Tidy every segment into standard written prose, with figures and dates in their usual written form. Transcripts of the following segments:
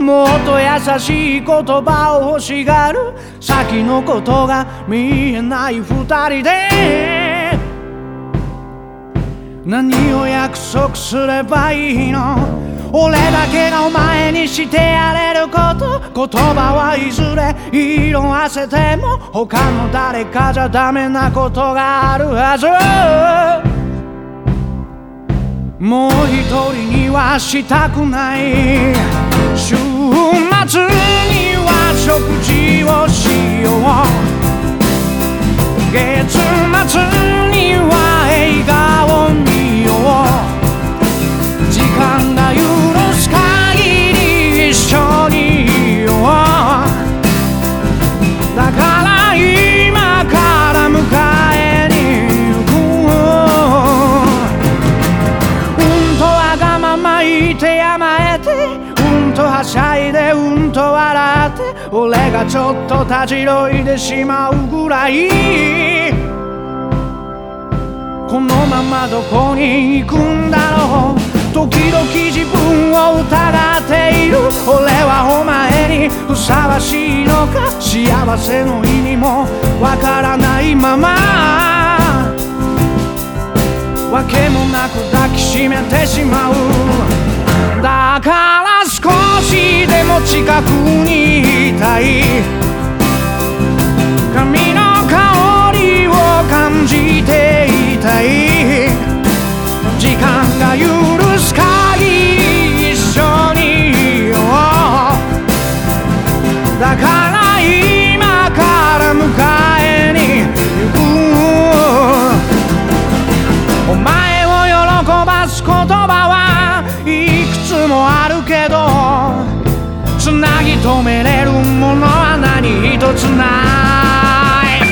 もっと優しい言葉を欲しがる先のことが見えない二人で何を約束すればいいの俺だけがお前にしてやれること言葉はいずれ色あせても他の誰かじゃダメなことがあるはずもう一人にはしたくない週末には食事をしよう月末には映画を見よう時間が許す限り一緒にいようだから今から迎えに行くうんとわがまま言って甘えてうんとはしゃいでうんと笑って俺がちょっとたじろいでしまうぐらいこのままどこに行くんだろう時々自分を疑っている俺はお前にふさわしいのか幸せの意味もわからないままわけもなく抱きしめてしまうだから少しでも近くにいたい髪の香りを感じていたい時間が許す限り一緒にいようだから今から迎えに行くお前を喜ばす言葉はいくつもあるけどつなぎ止めれるものは何一つない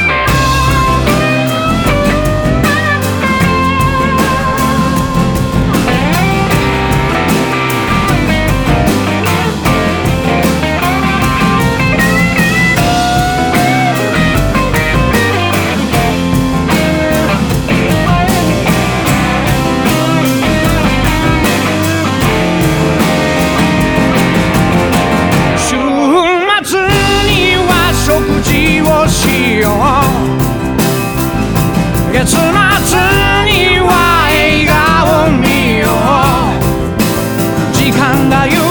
月末には映画を見よう時間が許